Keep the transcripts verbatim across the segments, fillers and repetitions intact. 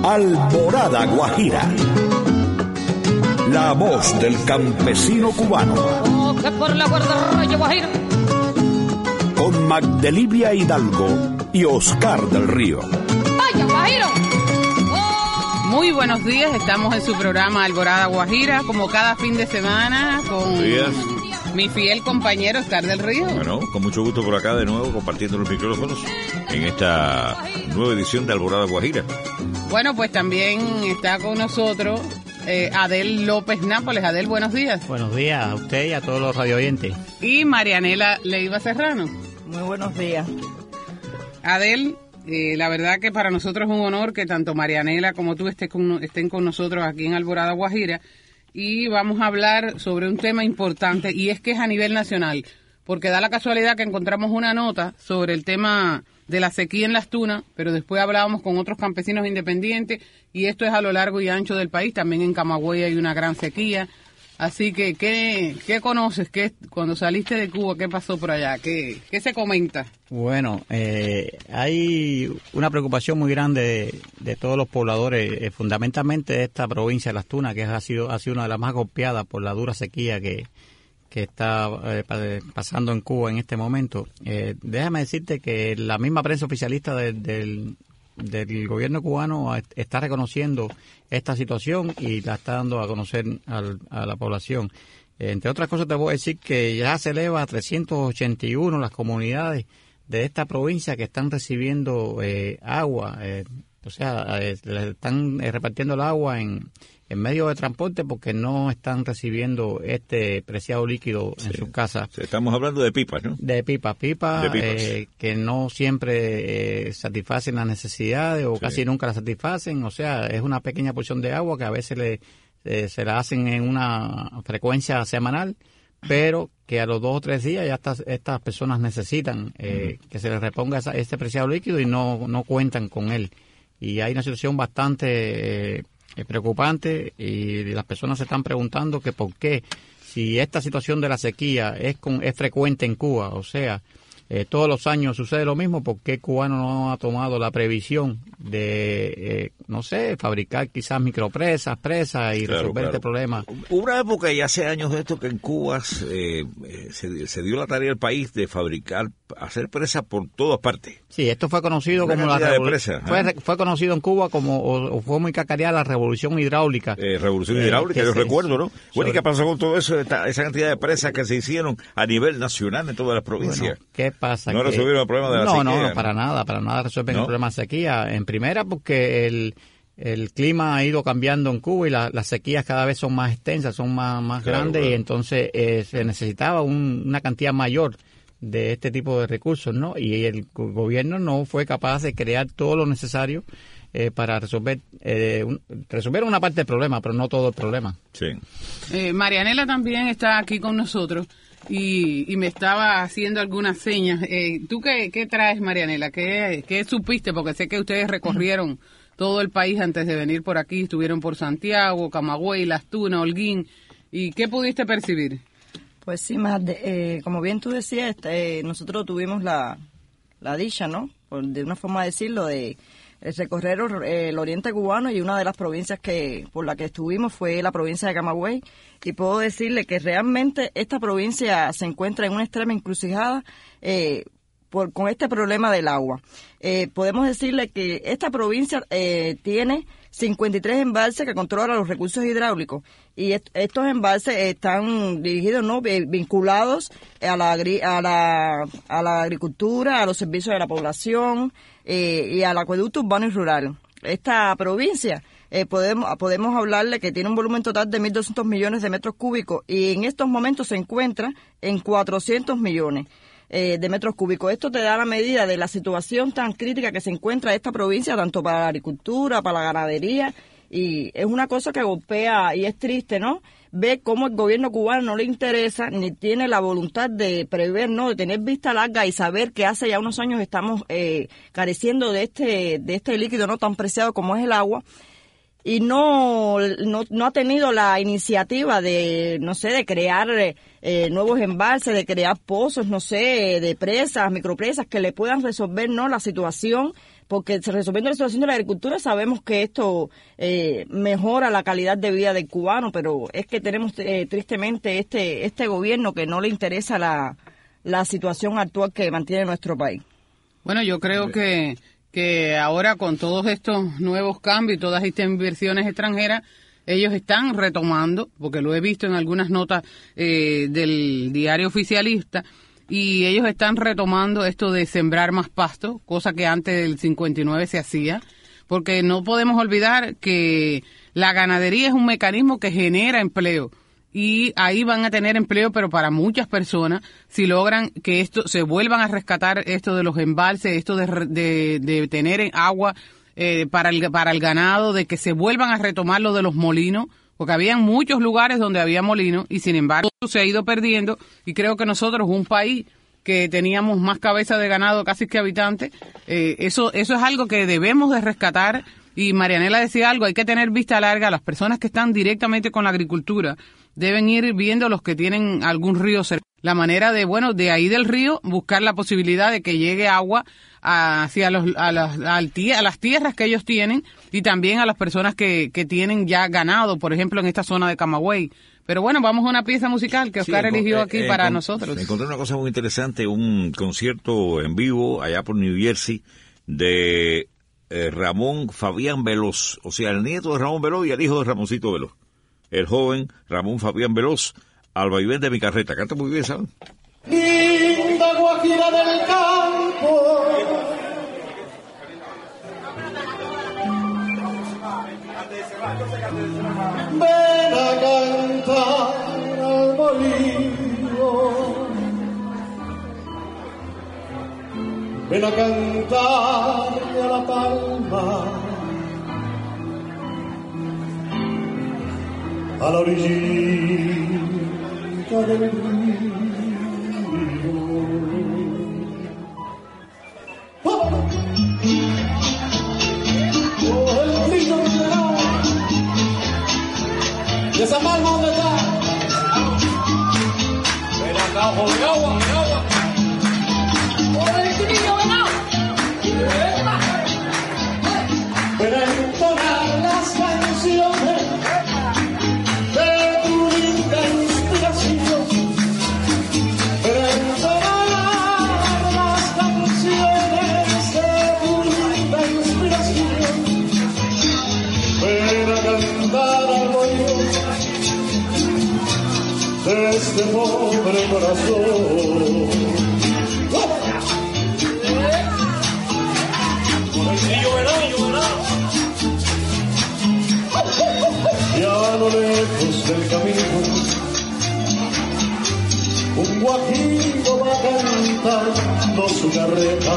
Alborada Guajira. La voz del campesino cubano. Oh, que por la guardarraya Guajira. Con Magdelibia Hidalgo y Oscar del Río. ¡Vaya, Guajiro! Oh. Muy buenos días, estamos en su programa Alborada Guajira, como cada fin de semana, con mi fiel compañero Oscar del Río. Bueno, con mucho gusto por acá de nuevo, compartiendo los micrófonos en esta nueva edición de Alborada Guajira. Bueno, pues también está con nosotros eh, Adel López Nápoles. Adel, buenos días. Buenos días a usted y a todos los radioyentes. Y Marianela Leiva Serrano. Muy buenos días. Adel, eh, la verdad que para nosotros es un honor que tanto Marianela como tú estés con, estén con nosotros aquí en Alborada Guajira, y vamos a hablar sobre un tema importante, y es que es a nivel nacional, porque da la casualidad que encontramos una nota sobre el tema de la sequía en Las Tunas, pero después hablábamos con otros campesinos independientes, y esto es a lo largo y ancho del país. También en Camagüey hay una gran sequía. Así que, ¿qué, qué conoces? ¿Qué, cuando saliste de Cuba, qué pasó por allá? ¿Qué, qué se comenta? Bueno, eh, hay una preocupación muy grande de, de todos los pobladores, eh, fundamentalmente de esta provincia de Las Tunas, que ha sido, ha sido una de las más golpeadas por la dura sequía que, que está eh, pasando en Cuba en este momento. Eh, déjame decirte que la misma prensa oficialista de, del... del gobierno cubano está reconociendo esta situación y la está dando a conocer al, a la población. Eh, entre otras cosas, te voy a decir que ya se eleva a trescientas ochenta y uno las comunidades de esta provincia que están recibiendo eh, agua, eh, o sea, eh, le están eh, repartiendo el agua en, en medio de transporte porque no están recibiendo este preciado líquido en sí, sus casas. Sí, estamos hablando de pipas, ¿no? De pipas, pipas, de pipas. Eh, que no siempre eh, satisfacen las necesidades o sí. casi nunca las satisfacen. O sea, es una pequeña porción de agua que a veces le, eh, se la hacen en una frecuencia semanal, pero que a los dos o tres días ya estas, estas personas necesitan eh, uh-huh. que se les reponga esa, este preciado líquido y no, no cuentan con él. Y hay una situación bastante... Eh, Es preocupante y las personas se están preguntando que por qué, si esta situación de la sequía es con, es frecuente en Cuba, o sea, eh, todos los años sucede lo mismo, ¿por qué el cubano no ha tomado la previsión de, eh, no sé, fabricar quizás micropresas, presas y claro, resolver claro. este problema? Hubo una época, ya hace años de esto, que en Cuba eh, se, se dio la tarea al país de fabricar, hacer presas por todas partes. Sí, esto fue conocido una como la revolución. Fue, fue conocido en Cuba como, o, o fue muy cacareada la revolución hidráulica. Eh, revolución eh, hidráulica, yo se, recuerdo, ¿no? Sobre... Bueno, ¿y qué pasó con todo eso, esta, esa cantidad de presas que se hicieron a nivel nacional en todas las provincias? Bueno, ¿qué pasa? ¿No que... resolvieron el problema de la no, sequía? No, no, para nada, para nada resuelven ¿No? el problema de sequía. En primera, porque el... El clima ha ido cambiando en Cuba y la, las sequías cada vez son más extensas, son más, más claro, grandes claro. y entonces eh, se necesitaba un, una cantidad mayor de este tipo de recursos, ¿no? Y el gobierno no fue capaz de crear todo lo necesario eh, para resolver eh, un, resolver una parte del problema, pero no todo el problema. Sí. Eh, Marianela también está aquí con nosotros y, y me estaba haciendo algunas señas. Eh, ¿Tú qué, qué traes, Marianela? ¿Qué, qué supiste? Porque sé que ustedes recorrieron todo el país antes de venir por aquí, estuvieron por Santiago, Camagüey, Las Tunas, Holguín. ¿Y qué pudiste percibir? Pues sí, más de, eh, como bien tú decías, este, eh, nosotros tuvimos la, la dicha, ¿no? Por, de una forma de decirlo, de eh, recorrer eh, el oriente cubano, y una de las provincias que por la que estuvimos fue la provincia de Camagüey. Y puedo decirle que realmente esta provincia se encuentra en una extrema encrucijada eh, por, con este problema del agua. Eh, podemos decirle que esta provincia eh, tiene cincuenta y tres embalses que controlan los recursos hidráulicos, y est- estos embalses están dirigidos, no vinculados a la, agri- a la a la agricultura, a los servicios de la población eh, y al acueducto urbano y rural. Esta provincia eh, podemos podemos hablarle que tiene un volumen total de mil doscientos millones de metros cúbicos, y en estos momentos se encuentra en cuatrocientos millones eh, de metros cúbicos. Esto te da la medida de la situación tan crítica que se encuentra esta provincia, tanto para la agricultura, para la ganadería, y es una cosa que golpea y es triste, ¿no? Ver cómo el gobierno cubano no le interesa ni tiene la voluntad de prever, ¿no? De tener vista larga y saber que hace ya unos años estamos eh, careciendo de este de este líquido no tan preciado como es el agua. y no, no no ha tenido la iniciativa de, no sé, de crear eh, nuevos embalses, de crear pozos, no sé, de presas, micropresas que le puedan resolver, ¿no?, la situación, porque resolviendo la situación de la agricultura sabemos que esto eh, mejora la calidad de vida del cubano, pero es que tenemos eh, tristemente este este gobierno que no le interesa la, la situación actual que mantiene nuestro país. Bueno, yo creo que que ahora con todos estos nuevos cambios y todas estas inversiones extranjeras, ellos están retomando, porque lo he visto en algunas notas eh, del diario oficialista, y ellos están retomando esto de sembrar más pasto, cosa que antes del cincuenta y nueve se hacía, porque no podemos olvidar que la ganadería es un mecanismo que genera empleo. Y ahí van a tener empleo, pero para muchas personas, si logran que esto se vuelvan a rescatar esto de los embalses, esto de, de, de tener agua eh, para el para el ganado, de que se vuelvan a retomar lo de los molinos, porque había muchos lugares donde había molinos y sin embargo se ha ido perdiendo, y creo que nosotros, un país que teníamos más cabeza de ganado casi que habitantes, eh, eso eso es algo que debemos de rescatar. Y Marianela decía algo, hay que tener vista larga. Las personas que están directamente con la agricultura deben ir viendo los que tienen algún río cerca. La manera de, bueno, de ahí del río, buscar la posibilidad de que llegue agua hacia los, a, las, al tie, a las tierras que ellos tienen, y también a las personas que, que tienen ya ganado, por ejemplo, en esta zona de Camagüey. Pero bueno, vamos a una pieza musical que Oscar sí, eligió aquí eh, para eh, nosotros. Encontré una cosa muy interesante, un concierto en vivo allá por New Jersey de Eh, Ramón Fabián Veloz, o sea, el nieto de Ramón Veloz y el hijo de Ramoncito Veloz. El joven Ramón Fabián Veloz, al vaivén de mi carreta. Canta muy bien, ¿sabes? Linda Guajira del campo, ven a cantar al molino, ven a cantarle a la palma, a la orillita del río. ¡Oh! ¡Oh, el brillo mineral! ¿Y esa palma dónde está? Ven acá, ojo de agua, de agua. Para entonar las canciones de tu linda inspiración, para entonar las canciones de tu linda inspiración, ven a cantar al oído de este pobre corazón. Y a lo lejos del camino, un guajiro va cantando su carreta,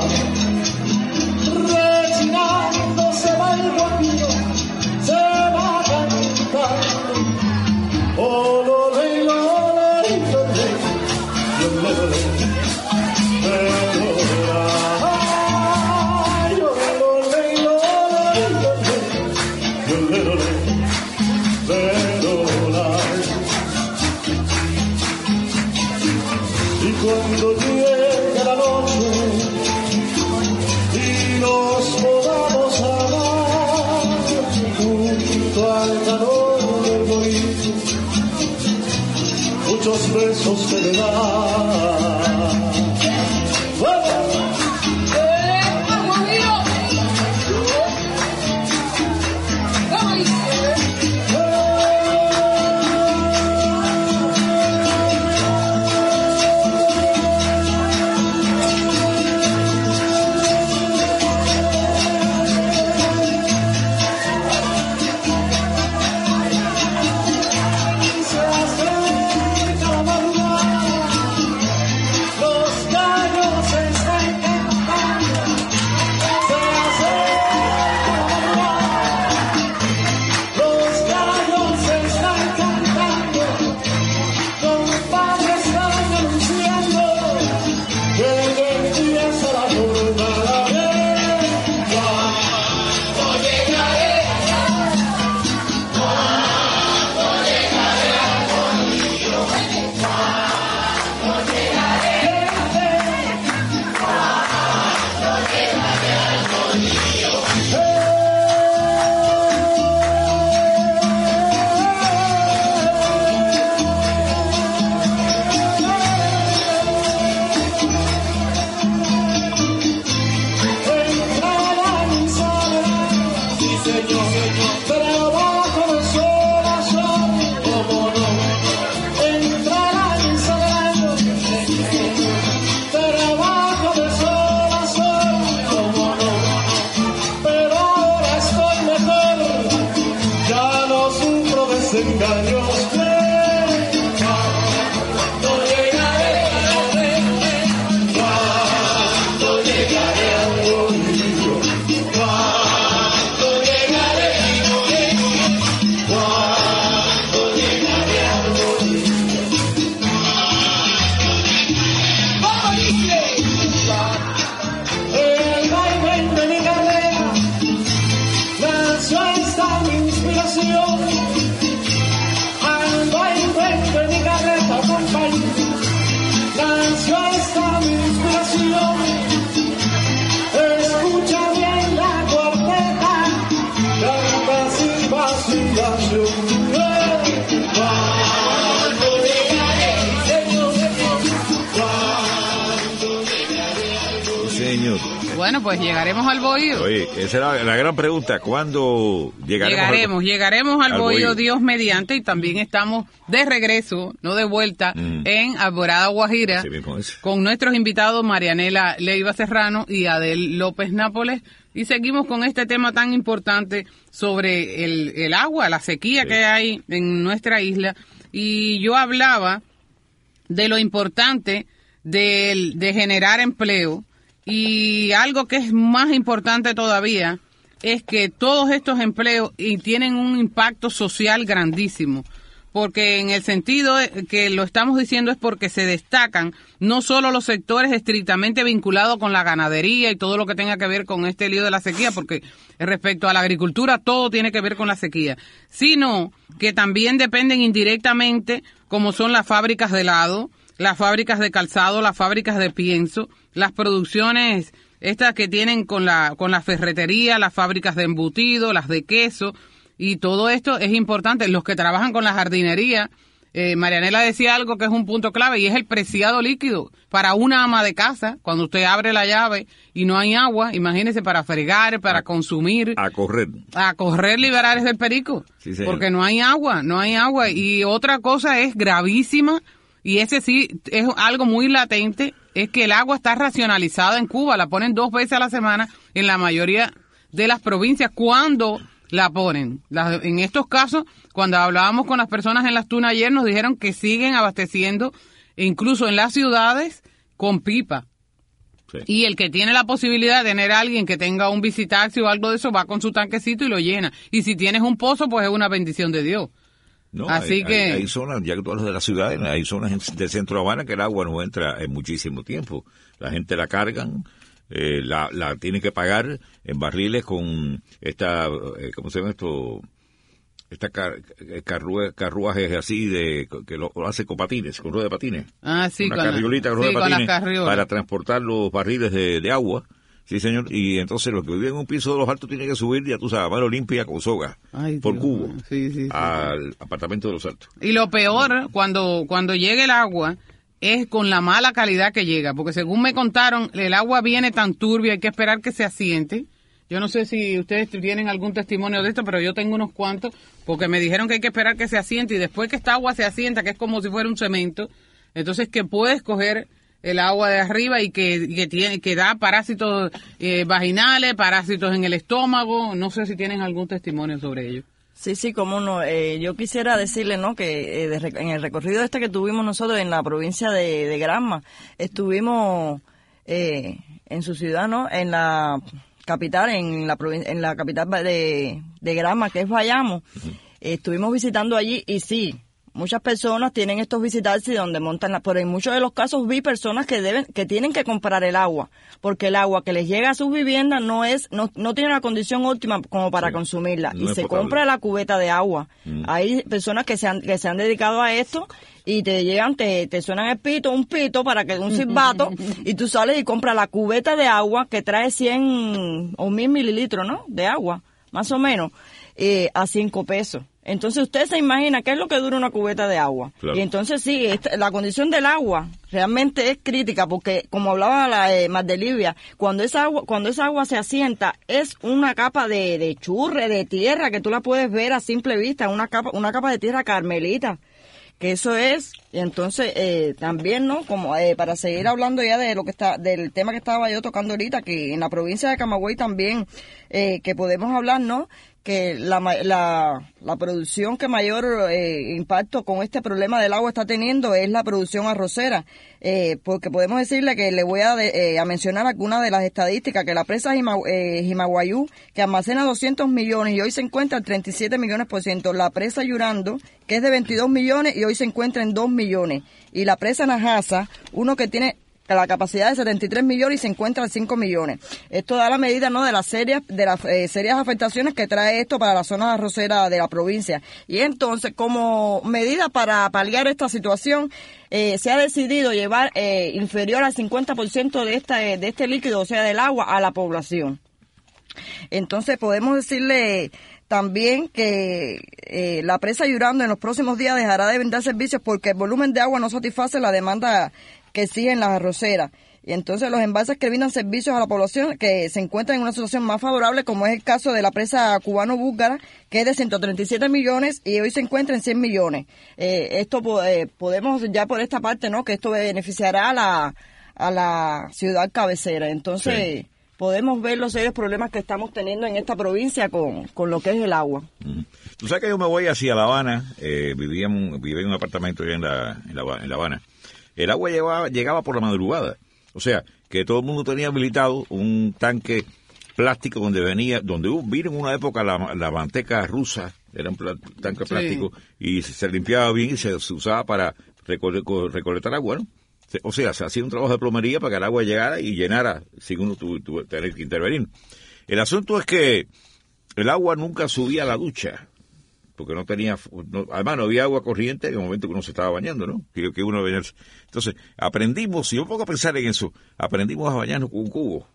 rechinando se va el guajiro, se va cantando, oh lo le lo le lo le lo le lo le. Cuando llegue la noche y nos podamos amar junto al calor del bonito, muchos besos te le dan. señor. Bueno, pues llegaremos al Bohío. Oye, esa era la, la gran pregunta. ¿Cuándo llegaremos? Llegaremos, al, llegaremos al, al Bohío, Bohío, Dios mediante, y también estamos de regreso, no de vuelta, Mm. en Alborada Guajira, Así mismo es. con nuestros invitados Marianela Leiva Serrano y Adel López Nápoles, y seguimos con este tema tan importante sobre el, el agua, la sequía Sí. que hay en nuestra isla. Y yo hablaba de lo importante de, de generar empleo, y algo que es más importante todavía es que todos estos empleos y tienen un impacto social grandísimo, porque en el sentido de que lo estamos diciendo es porque se destacan no solo los sectores estrictamente vinculados con la ganadería y todo lo que tenga que ver con este lío de la sequía, porque respecto a la agricultura todo tiene que ver con la sequía, sino que también dependen indirectamente, como son las fábricas de helado, las fábricas de calzado, las fábricas de pienso, las producciones estas que tienen con la con la ferretería, las fábricas de embutido, las de queso, y todo esto es importante. Los que trabajan con la jardinería, eh, Marianela decía algo que es un punto clave, y es el preciado líquido para una ama de casa. Cuando usted abre la llave y no hay agua, imagínese, para fregar, para a, consumir, a correr. a correr liberales del perico, Sí, señor. porque no hay agua, no hay agua. Y otra cosa es gravísima, y ese sí es algo muy latente, es que el agua está racionalizada en Cuba, la ponen dos veces a la semana en la mayoría de las provincias cuando la ponen. La, en estos casos, cuando hablábamos con las personas en las tunas ayer, nos dijeron que siguen abasteciendo, incluso en las ciudades, con pipa. Sí. Y el que tiene la posibilidad de tener a alguien que tenga un visitaxi o algo de eso, va con su tanquecito y lo llena. Y si tienes un pozo, pues es una bendición de Dios. No, Así hay, que... hay, hay zonas, ya que tú hablas de las ciudades, hay zonas en, del centro de Habana que el agua no entra en muchísimo tiempo. La gente la cargan, eh, la, la tiene que pagar en barriles con esta, eh, ¿cómo se llama esto? Esta car, carrue, carruajes así de que lo, lo hace con patines, con ruedas de patines. Ah, sí, Una con la- carriolita con sí, ruedas de con las patines carriolas. para transportar los barriles de, de agua. Sí, señor. Y entonces los que viven en un piso de los altos tienen que subir, ya tú sabes, a mano limpia con soga, Ay, por Dios cubo, mío. Sí, sí, sí. al apartamento de los altos. Y lo peor, cuando, cuando llega el agua, es con la mala calidad que llega, porque según me contaron, el agua viene tan turbia, hay que esperar que se asiente. Yo no sé si ustedes tienen algún testimonio de esto, pero yo tengo unos cuantos, porque me dijeron que hay que esperar que se asiente, y después que esta agua se asienta, que es como si fuera un cemento, entonces que puedes coger el agua de arriba y que, que tiene que da parásitos eh, vaginales, parásitos en el estómago. No sé si tienen algún testimonio sobre ello. Sí, sí, cómo no. Eh, yo quisiera decirle, ¿no?, que eh, de, en el recorrido este que tuvimos nosotros en la provincia de, de Granma, estuvimos eh, en su ciudad, ¿no?, en la capital, en la provin- en la capital de, de Granma, que es Bayamo. Eh, estuvimos visitando allí y sí, muchas personas tienen estos visitarse donde montan la, pero en muchos de los casos vi personas que deben, que tienen que comprar el agua, porque el agua que les llega a sus viviendas no es, no, no tiene una condición óptima como para Sí, consumirla, no y es se potable. compra la cubeta de agua. Mm. Hay personas que se han, que se han dedicado a esto y te llegan, te, te suenan el pito, un pito para que un silbato, y tú sales y compras la cubeta de agua que trae cien o mil mililitros, ¿no?, de agua, más o menos, eh, a cinco pesos. Entonces usted se imagina qué es lo que dura una cubeta de agua. Claro. Y entonces sí, esta- la condición del agua realmente es crítica, porque como hablaba la eh, Mardelivia, cuando esa agua, cuando esa agua se asienta, es una capa de, de churre, de tierra, que tú la puedes ver a simple vista, una capa, una capa de tierra carmelita, que eso es. Y entonces eh, también, ¿no?, como eh, para seguir hablando ya de lo que está, del tema que estaba yo tocando ahorita, que en la provincia de Camagüey también, eh, que podemos hablar, ¿no?, que la, ma- la, la producción que mayor eh, impacto con este problema del agua está teniendo es la producción arrocera, eh, porque podemos decirle que le voy a, de- eh, a mencionar algunas de las estadísticas, que la presa Jima- eh, Jimaguayú, que almacena doscientos millones y hoy se encuentra en treinta y siete millones por ciento, la presa Yurando, que es de veintidós millones y hoy se encuentra en dos millones, y la presa Najasa, uno que tiene la capacidad de setenta y tres millones y se encuentra en cinco millones. Esto da la medida, ¿no?, de las serias de las eh, serias afectaciones que trae esto para la zona arrocera de la provincia. Y entonces, como medida para paliar esta situación, eh, se ha decidido llevar eh, inferior al cincuenta por ciento de esta de este líquido, o sea, del agua, a la población. Entonces, podemos decirle también que eh, la presa Yurando en los próximos días dejará de brindar servicios porque el volumen de agua no satisface la demanda que exigen las arroceras. Y entonces los embalses que brindan servicios a la población que se encuentran en una situación más favorable, como es el caso de la presa cubano-búlgara, que es de ciento treinta y siete millones y hoy se encuentra en cien millones. Eh, esto eh, podemos ya por esta parte, ¿no? Que esto beneficiará a la, a la ciudad cabecera. Entonces sí. podemos ver los serios problemas que estamos teniendo en esta provincia con, con lo que es el agua. Uh-huh. Tú sabes que yo me voy hacia La Habana, eh, vivía, en, vivía en un apartamento allá en La, en la, en La Habana. El agua llegaba, llegaba por la madrugada. O sea, que todo el mundo tenía habilitado un tanque plástico donde venía, donde vino en una época la, la manteca rusa, era un pl- tanque plástico, sí. y se, se limpiaba bien y se, se usaba para recole- recolectar agua, ¿no? Se, o sea, se hacía un trabajo de plomería para que el agua llegara y llenara sin uno tuvo tu, tener que intervenir. El asunto es que el agua nunca subía a la ducha, porque no tenía, no, además no había agua corriente en el momento que uno se estaba bañando, ¿no? Que, que uno bañarse. Entonces, aprendimos, si yo pongo a pensar en eso, aprendimos a bañarnos con un cubo.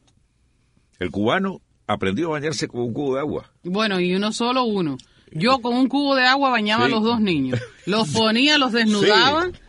El cubano aprendió a bañarse con un cubo de agua. Bueno, y uno solo uno. Yo con un cubo de agua bañaba sí. a los dos niños. Los ponía, los desnudaba. Sí.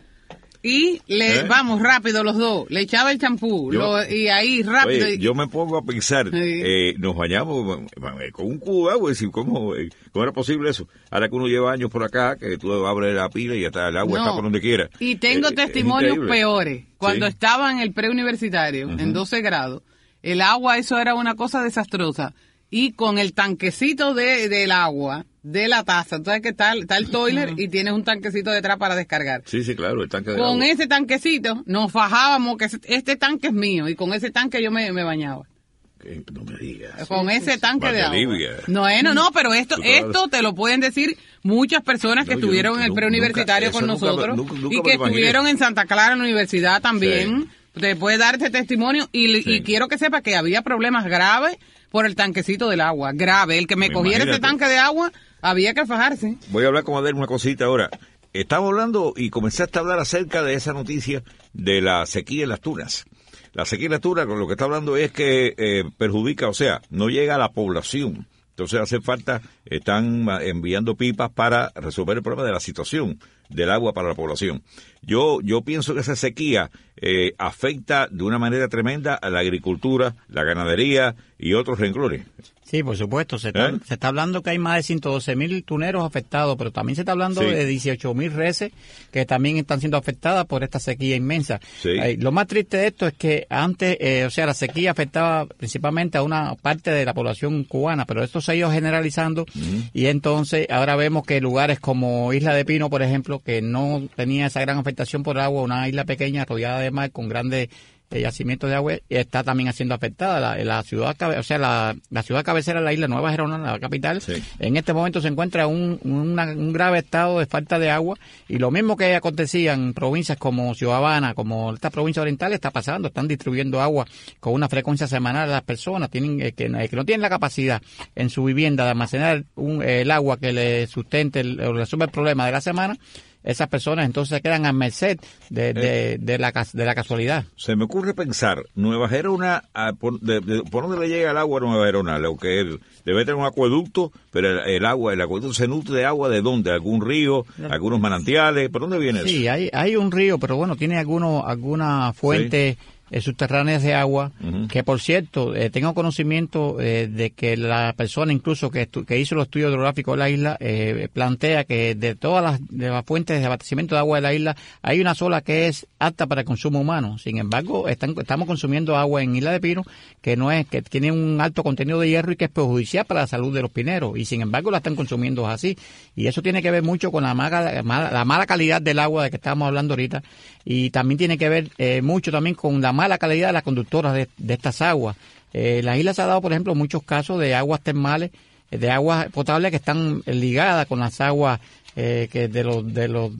Y le ¿Eh? vamos rápido los dos, le echaba el champú lo, y ahí rápido. Oye, yo me pongo a pensar, sí. eh, nos bañamos con un cubo de agua, y ¿cómo, ¿cómo era posible eso? Ahora que uno lleva años por acá, que tú abres la pila y hasta el agua no. está por donde quiera. Y tengo eh, testimonios peores. Cuando sí. estaba en el preuniversitario, uh-huh. en doce grados, el agua, eso era una cosa desastrosa. Y con el tanquecito de del agua, de la taza, entonces que está, está el toiler y tienes un tanquecito detrás para descargar. Sí, sí, claro, el tanque de Con agua. ese tanquecito nos fajábamos que este tanque es mío y con ese tanque yo me, me bañaba. Que no me digas. Con sí, ese tanque sí. de agua. Livia. No, no, no, pero esto esto te lo pueden decir muchas personas que no, estuvieron nunca, en el preuniversitario con nosotros nunca, nunca, nunca y que estuvieron en Santa Clara en la universidad también. Sí. Te puede dar este testimonio y, sí. y quiero que sepa que había problemas graves por el tanquecito del agua, grave. El que me, me cogiera ese tanque de agua, había que fajarse. Voy a hablar con Adel una cosita ahora. Estamos hablando y comenzaste a hablar acerca de esa noticia de la sequía en las tunas. La sequía en las tunas, con lo que está hablando es que eh, perjudica, o sea, no llega a la población. Entonces hace falta, están enviando pipas para resolver el problema de la situación del agua para la población. Yo yo pienso que esa sequía eh, afecta de una manera tremenda a la agricultura, la ganadería y otros renglones. Sí, por supuesto. Se está, ¿Eh? se está hablando que hay más de ciento doce mil tuneros afectados, pero también se está hablando sí. de dieciocho mil reses que también están siendo afectadas por esta sequía inmensa. Sí. Eh, lo más triste de esto es que antes, eh, o sea, la sequía afectaba principalmente a una parte de la población cubana, pero esto se ha ido generalizando uh-huh. y entonces ahora vemos que lugares como Isla de Pino, por ejemplo, que no tenía esa gran afectación por agua, una isla pequeña rodeada de mar con grandes eh, yacimientos de agua, está también siendo afectada. La, la ciudad, o sea, la, la ciudad cabecera de la isla, Nueva Gerona, la capital, sí. en este momento se encuentra un, una, un grave estado de falta de agua, y lo mismo que acontecía en provincias como Ciudad Habana, como esta provincia oriental, está pasando. Están distribuyendo agua con una frecuencia semanal a las personas tienen eh, que, eh, que no tienen la capacidad en su vivienda de almacenar un, eh, el agua que le sustente el, o resuelva el problema de la semana. Esas personas entonces se quedan a merced de, de, de, la, de la casualidad. Se me ocurre pensar, Nueva Gerona, a, por, de, de, ¿por dónde le llega el agua a Nueva Gerona? Lo que él, debe tener un acueducto, pero el, el agua, el acueducto se nutre de agua ¿de dónde? ¿Algún río? ¿Algunos manantiales? ¿Por dónde viene sí, eso? Sí, hay, hay un río, pero bueno, tiene algunos, alguna fuente... Sí. Eh, subterráneas de agua, uh-huh. que por cierto, eh, tengo conocimiento eh, de que la persona incluso que, estu- que hizo los estudios hidrográficos de la isla eh, plantea que de todas las, de las fuentes de abastecimiento de agua de la isla hay una sola que es apta para el consumo humano. Sin embargo, están, estamos consumiendo agua en Isla de Pino que no es, que tiene un alto contenido de hierro y que es perjudicial para la salud de los pineros, y sin embargo la están consumiendo así, y eso tiene que ver mucho con la mala, mala, la mala calidad del agua de que estábamos hablando ahorita, y también tiene que ver eh, mucho también con la mala calidad de las conductoras de, de estas aguas. Eh, la isla se ha dado, por ejemplo, muchos casos de aguas termales, de aguas potables que están ligadas con las aguas eh, que de los de los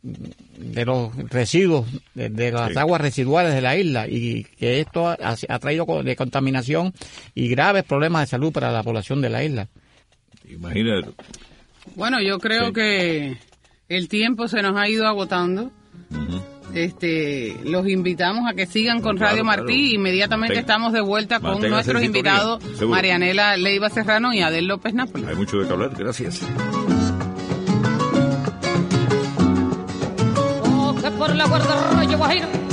de los residuos de, de las sí. aguas residuales de la isla, y que esto ha, ha traído de contaminación y graves problemas de salud para la población de la isla. Imagínate. Bueno, yo creo sí. que el tiempo se nos ha ido agotando. Uh-huh. Este, los invitamos a que sigan con claro, Radio Martí. Claro. Inmediatamente Mantenga, estamos de vuelta con nuestros invitados, Marianela Leiva Serrano y Adel López Nápoles. Hay mucho de qué hablar, gracias. Oh, que por la guarda Rayo Guajiro.